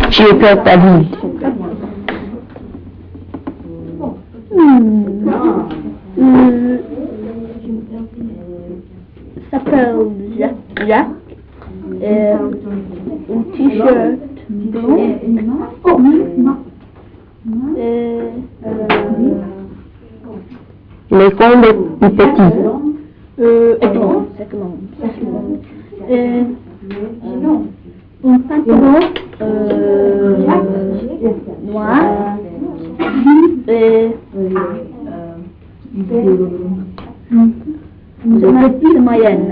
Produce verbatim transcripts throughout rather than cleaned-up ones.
Tu es peur David. Hmm. Hmm. S'appelle Jacques. Jacques. Euh, un t-shirt blanc. Euh, Les grands et petits. euh, et blanc. Euh, un pantalon euh, noir. Et c'est moyenne.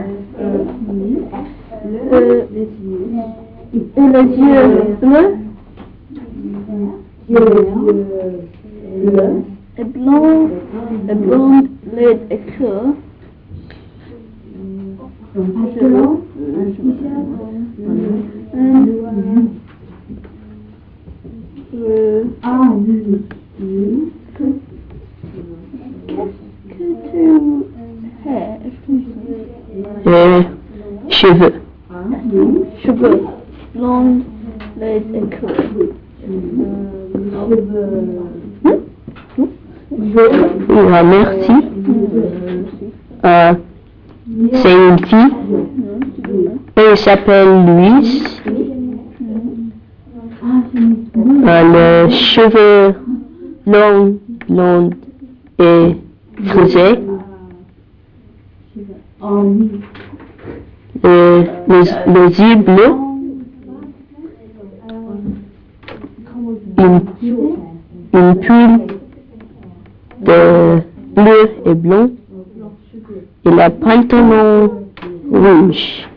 Euh, et les yeux bleus. Et blanc, et blonde, laide et creux. Pantalon, un t-shirt, Euh, ah oui, oui. Qu'est-ce que tu as? Les cheveux. Cheveux blonds, laide et creux. Ah, merci. Euh, c'est une fille. Elle s'appelle Louise. Euh, les cheveux longs, blonds et frisés. Et les, les yeux bleus. Une, une pull de bleu et blanc. Et le pantalon rouge.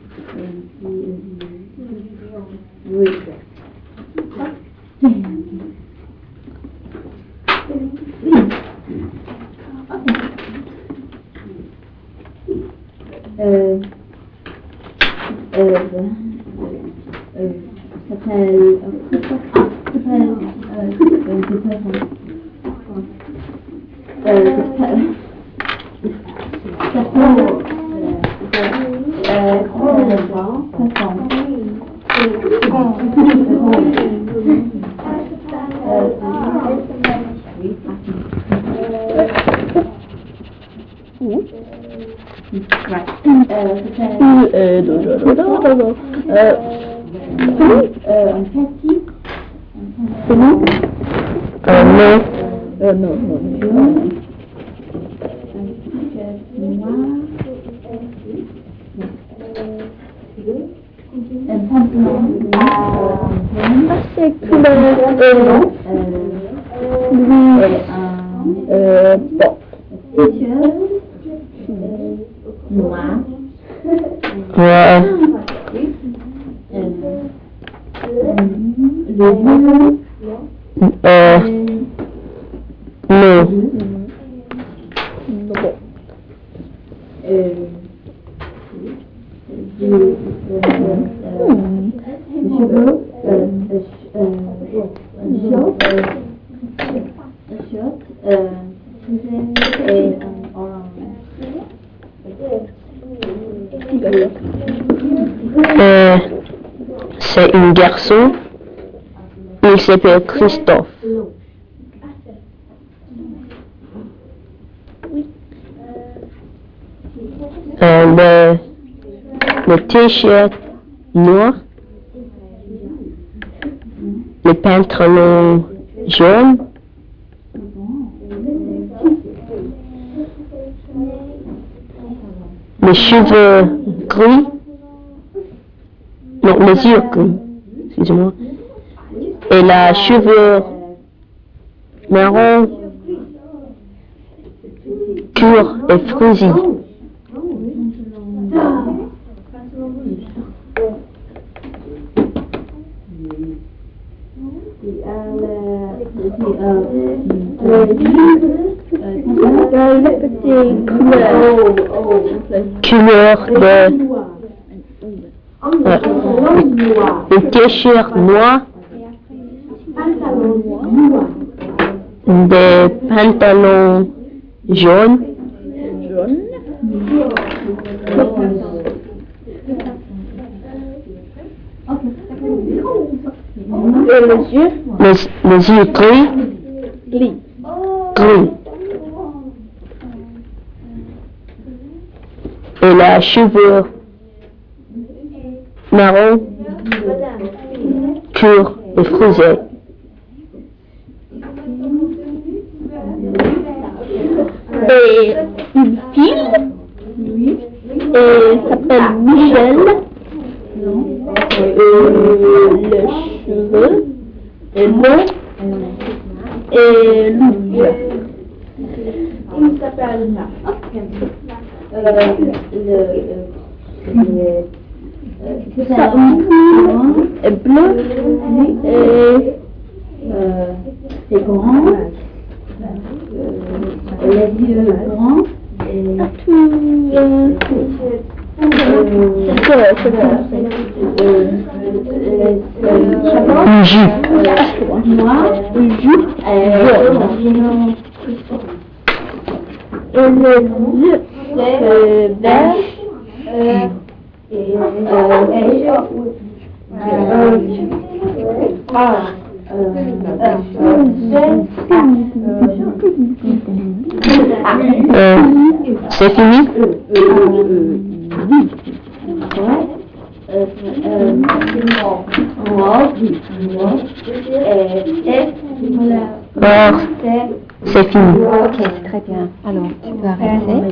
Euh, euh, euh, s'appelle, ah, s'appelle, euh, euh, s'appelle, un petit, Euh, non. Euh, non, non, non. un t-shirt noir, un pantalon jaune, C'est couleur euh, et un euh, bon. t-shirt noir, Ouais. le bleu, Euh, non. Bon. euh, du, euh, Hmm. cheveux, euh, euh, un short, un short, euh, et un orange. Euh, c'est un garçon. Il s'appelle Christophe. Euh, le, le t-shirt noir. Le pantalon jaune. Les cheveux gris. Non, les yeux gris. Excusez-moi. Et la cheveux marron, pur et frisé. Couleur de euh, un t-shirt noir, des pantalons jaunes, Jaune. Okay. Et les yeux. Les, les yeux gris. Gris. Gris. Elle a cheveux marron, court et frisé. Et une fille. Et s'appelle Michel. Et les cheveux. Et long. Et louche. Il s'appelle euh, le, le, Ça, et bleu. Et euh, c'est grand, euh, les yeux grands, et tout. Euh, c'est quoi, c'est quoi? euh, le chapeau Une jupe. euh, noir, Une jupe jaune. et les yeux euh, verts. Euh, et euh, et, euh, ah, euh, Euh, c'est fini? Or, c'est fini. Ok, très bien. Alors, tu peux arrêter.